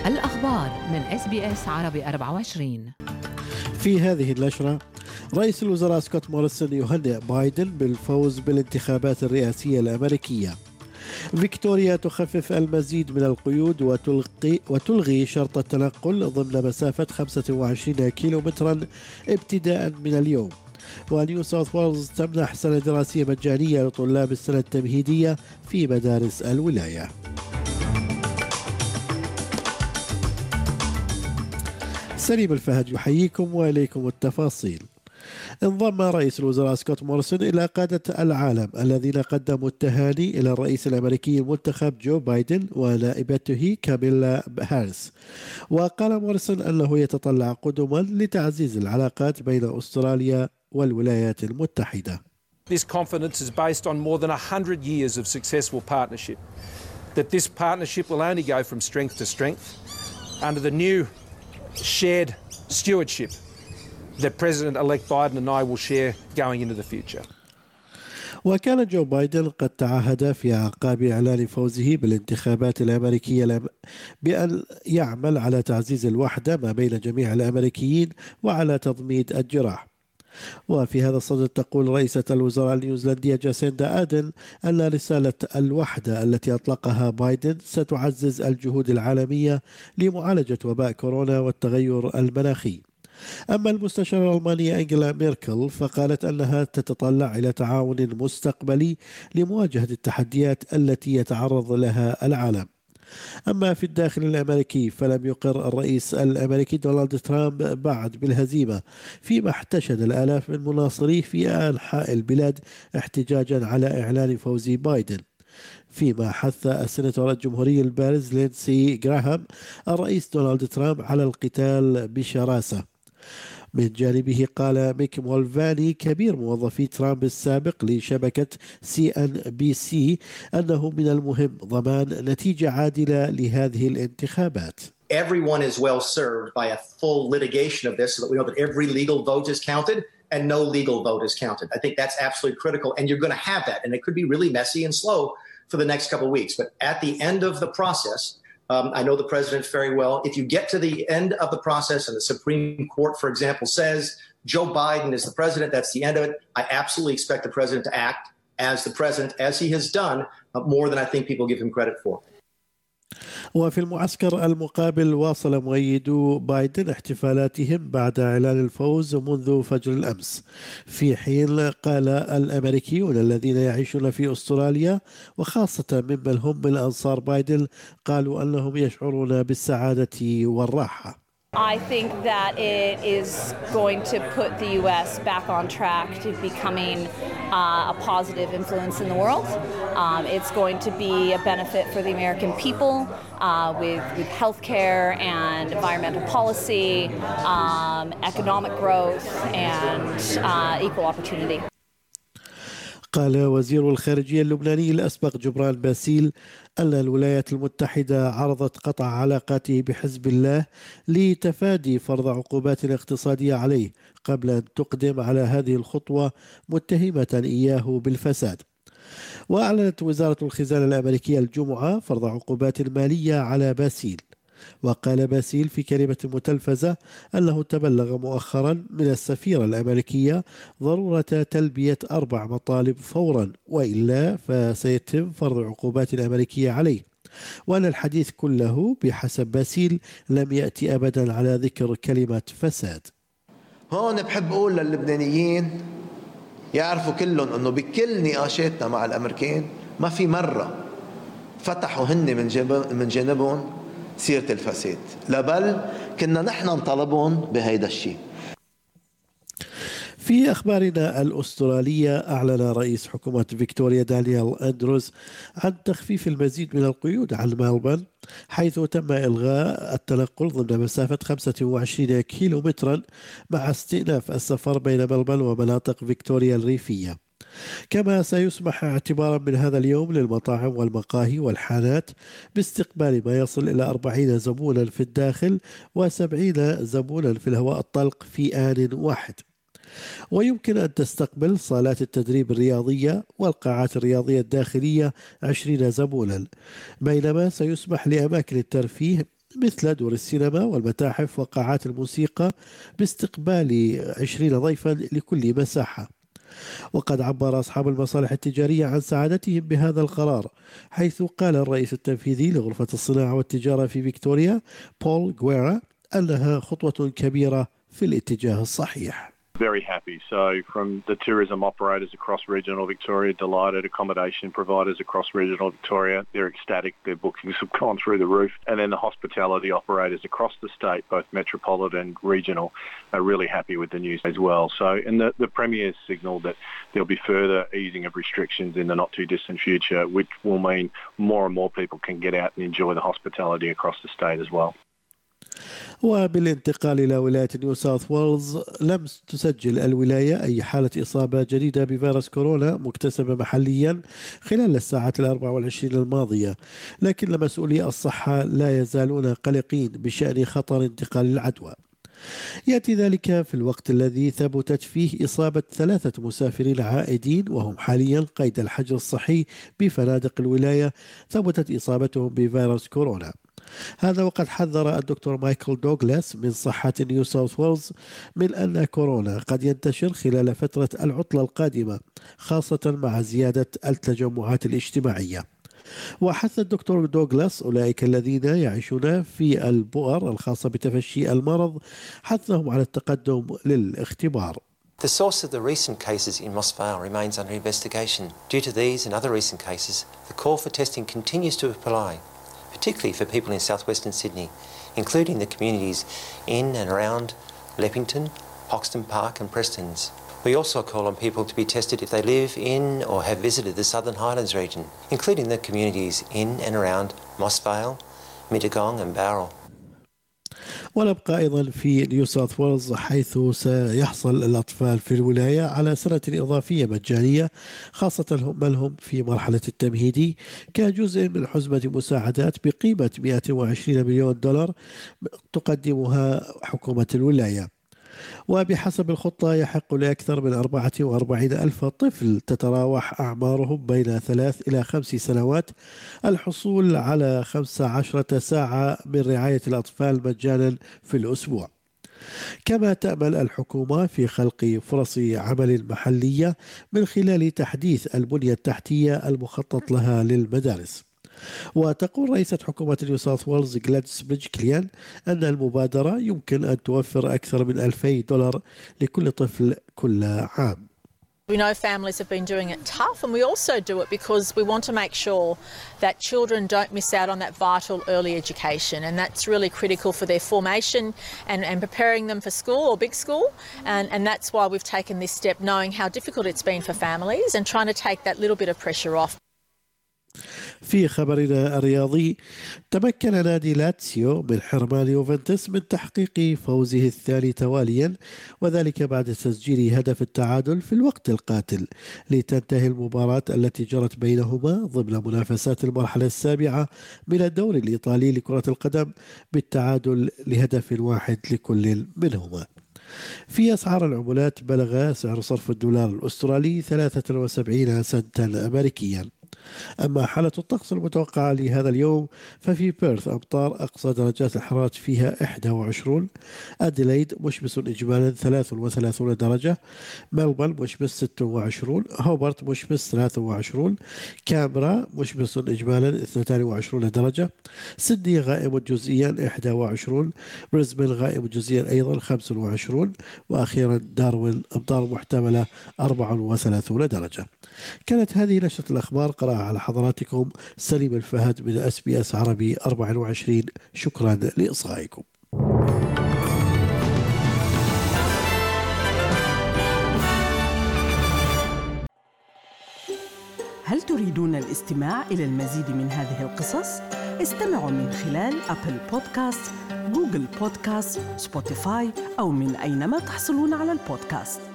الأخبار من SBS عربي 24. في هذه النشرة، رئيس الوزراء سكوت موريسون يهنئ بايدن بالفوز بالانتخابات الرئاسية الأمريكية. فيكتوريا تخفف المزيد من القيود وتلغي شرط التنقل ضمن مسافة 25 كيلومترا ابتداء من اليوم. ونيو ساوث ويلز تمنح سنة دراسية مجانية لطلاب السنة التمهيدية في مدارس الولاية. سليم الفهد يحييكم وإليكم التفاصيل. انضم رئيس الوزراء سكوت موريسون إلى قادة العالم الذين قدموا التهاني إلى الرئيس الأمريكي المنتخب جو بايدن ونائبته كاميلا هاريس. وقال موريسون أنه يتطلع قدما لتعزيز العلاقات بين أستراليا والولايات المتحدة. This confidence is based on more than 100 years of successful partnership. That this partnership will only go from strength to strength under the new shared stewardship that President-elect Biden and I will share going into the future. وكان جو بايدن قد تعهد في أعقاب إعلان فوزه بالانتخابات الأمريكية بأن يعمل على تعزيز الوحدة ما بين جميع الأمريكيين وعلى تضميد الجراح. وفي هذا الصدد تقول رئيسة الوزراء النيوزيلندية جاسيندا آدن أن رسالة الوحدة التي أطلقها بايدن ستعزز الجهود العالمية لمعالجة وباء كورونا والتغير المناخي. أما المستشارة الألمانية أنجيلا ميركل فقالت أنها تتطلع إلى تعاون مستقبلي لمواجهة التحديات التي يتعرض لها العالم. أما في الداخل الأمريكي فلم يقر الرئيس الأمريكي دونالد ترامب بعد بالهزيمة، فيما احتشد الآلاف من مناصريه في أنحاء البلاد احتجاجا على إعلان فوز بايدن. فيما حث السيناتور الجمهوري البارز لينسي غراهام الرئيس دونالد ترامب على القتال بشراسة. من جانبه قال ميك مولفاني كبير موظفي ترامب السابق لشبكة CNBC أنه من المهم ضمان نتيجة عادلة لهذه الانتخابات. Everyone is well served by a full litigation of this so that we know that every legal vote is counted and no legal vote is counted. I think that's absolutely critical, and you're going to have that, and it could be really messy and slow for the next couple of weeks. But at the end of the process, I know the president very well. If you get to the end of the process and the Supreme Court, for example, says Joe Biden is the president, that's the end of it, I absolutely expect the president to act as the president, as he has done, more than I think people give him credit for. وفي المعسكر المقابل واصل مؤيدو بايدن احتفالاتهم بعد إعلان الفوز منذ فجر الأمس، في حين قال الأمريكيون الذين يعيشون في أستراليا وخاصة ممن هم من أنصار بايدن قالوا أنهم يشعرون بالسعادة والراحة. I think that it is going to put the U.S. back on track to becoming a positive influence in the world. It's going to be a benefit for the American people with healthcare and environmental policy, economic growth, and equal opportunity. قال وزير الخارجية اللبناني الأسبق جبران باسيل أن الولايات المتحدة عرضت قطع علاقاته بحزب الله لتفادي فرض عقوبات اقتصادية عليه قبل أن تقدم على هذه الخطوة متهمة إياه بالفساد. وأعلنت وزارة الخزانة الأمريكية الجمعة فرض عقوبات مالية على باسيل. وقال باسيل في كلمة متلفزة أنه تبلغ مؤخرا من السفيرة الأمريكية ضرورة تلبية 4 مطالب فورا، وإلا فسيتم فرض عقوبات أمريكية عليه. وأن الحديث كله بحسب باسيل لم يأتي أبدا على ذكر كلمة فساد. هون بحب أقول للبنانيين يعرفوا كلهم أنه بكل نقاشاتنا مع الأمريكان ما في مرة فتحوا هن من جانبهم سيرة الفساد، لا بل كنا نحن نطالبهم بهيدا الشيء. في أخبارنا الأسترالية، أعلن رئيس حكومة فيكتوريا دانيال أندروز عن تخفيف المزيد من القيود عن ملبورن، حيث تم إلغاء التنقل ضمن مسافة 25 كيلومترا مع استئناف السفر بين ملبورن ومناطق فيكتوريا الريفية. كما سيسمح اعتبارا من هذا اليوم للمطاعم والمقاهي والحانات باستقبال ما يصل إلى 40 زبونا في الداخل و70 زبونا في الهواء الطلق في آن واحد. ويمكن أن تستقبل صالات التدريب الرياضية والقاعات الرياضية الداخلية 20 زبونا، بينما سيسمح لأماكن الترفيه مثل دور السينما والمتاحف وقاعات الموسيقى باستقبال 20 ضيفا لكل مساحة. وقد عبر أصحاب المصالح التجارية عن سعادتهم بهذا القرار، حيث قال الرئيس التنفيذي لغرفة الصناعة والتجارة في فيكتوريا بول غويرا أنها خطوة كبيرة في الاتجاه الصحيح. Very happy. So from the tourism operators across regional Victoria, delighted, accommodation providers across regional Victoria, they're ecstatic, their bookings have gone through the roof. And then the hospitality operators across the state, both metropolitan and regional, are really happy with the news as well. So, and the Premier's signalled that there'll be further easing of restrictions in the not too distant future, which will mean more and more people can get out and enjoy the hospitality across the state as well. وبالانتقال إلى ولاية نيو ساوث ويلز، لم تسجل الولاية أي حالة إصابة جديدة بفيروس كورونا مكتسبة محليا خلال الساعات 24 الماضية، لكن مسؤولي الصحة لا يزالون قلقين بشأن خطر انتقال العدوى. يأتي ذلك في الوقت الذي ثبتت فيه إصابة 3 مسافرين عائدين وهم حاليا قيد الحجر الصحي بفنادق الولاية ثبتت إصابتهم بفيروس كورونا. هذا وقد حذر الدكتور مايكل دوغلاس من صحة نيو ساوث ويلز من أن كورونا قد ينتشر خلال فترة العطلة القادمة، خاصة مع زيادة التجمعات الاجتماعية. وحث الدكتور دوغلاس أولئك الذين يعيشون في البؤر الخاصة بتفشي المرض حثهم على التقدم للاختبار. The source of the recent cases in Moss Vale remains under investigation. Due to these and other recent cases, the call for testing continues to apply, particularly for people in southwestern Sydney, including the communities in and around Leppington, Hoxton Park and Prestons. We also call on people to be tested if they live in or have visited the Southern Highlands region, including the communities in and around Moss Vale, Mittagong and Bowral. ونبقى أيضا في نيو ساوث ويلز، حيث سيحصل الأطفال في الولاية على سنة إضافية مجانية، خاصة من هم في مرحلة التمهيدي، كجزء من حزمة مساعدات بقيمة $120 مليون تقدمها حكومة الولاية. وبحسب الخطة يحق لأكثر من 44,000 طفل تتراوح أعمارهم بين 3 إلى 5 سنوات الحصول على 15 ساعة من رعاية الأطفال مجانا في الأسبوع. كما تأمل الحكومة في خلق فرص عمل محلية من خلال تحديث البنية التحتية المخطط لها للمدارس. وتقول رئيسة حكومة نيو ساوث ويلز غلاديس بريدجكليان أن المبادرة يمكن أن توفر أكثر من $2,000 لكل طفل كل عام. We know families have been doing it tough, and we also do it because we want to make sure that children don't miss out on that vital early education, and that's really critical for their formation and preparing them for school or big school, and that's why we've taken this step, knowing how difficult it's been for families and trying to take that little bit of pressure off. في خبرنا الرياضي، تمكن نادي لاتسيو من حرمان يوفنتوس من تحقيق فوزه الثاني تواليا، وذلك بعد تسجيل هدف التعادل في الوقت القاتل، لتنتهي المباراة التي جرت بينهما ضمن منافسات المرحلة السابعة من الدوري الإيطالي لكرة القدم بالتعادل لهدف واحد لكل منهما. في أسعار العملات، بلغ سعر صرف الدولار الأسترالي 73 سنتا أمريكيا. أما حالة الطقس المتوقعة لهذا اليوم، ففي بيرث أمطار أقصى درجات الحرارة فيها 21، أديلايد مشمس إجمالا 33 درجة، ملبورن مشمس 26، هوبرت مشمس 23، كامبرا مشمس إجمالا 22 درجة، سيدني غائم جزئيا 21، بريسبن غائم جزئيا أيضا 25، وأخيرا داروين أمطار محتملة 34 درجة. كانت هذه نشرة الأخبار، قرأها على حضراتكم سليم الفهد من SBS عربي 24. شكرا لإصغائكم. هل تريدون الاستماع إلى المزيد من هذه القصص؟ استمعوا من خلال أبل بودكاست، جوجل بودكاست، سبوتيفاي أو من أينما تحصلون على البودكاست.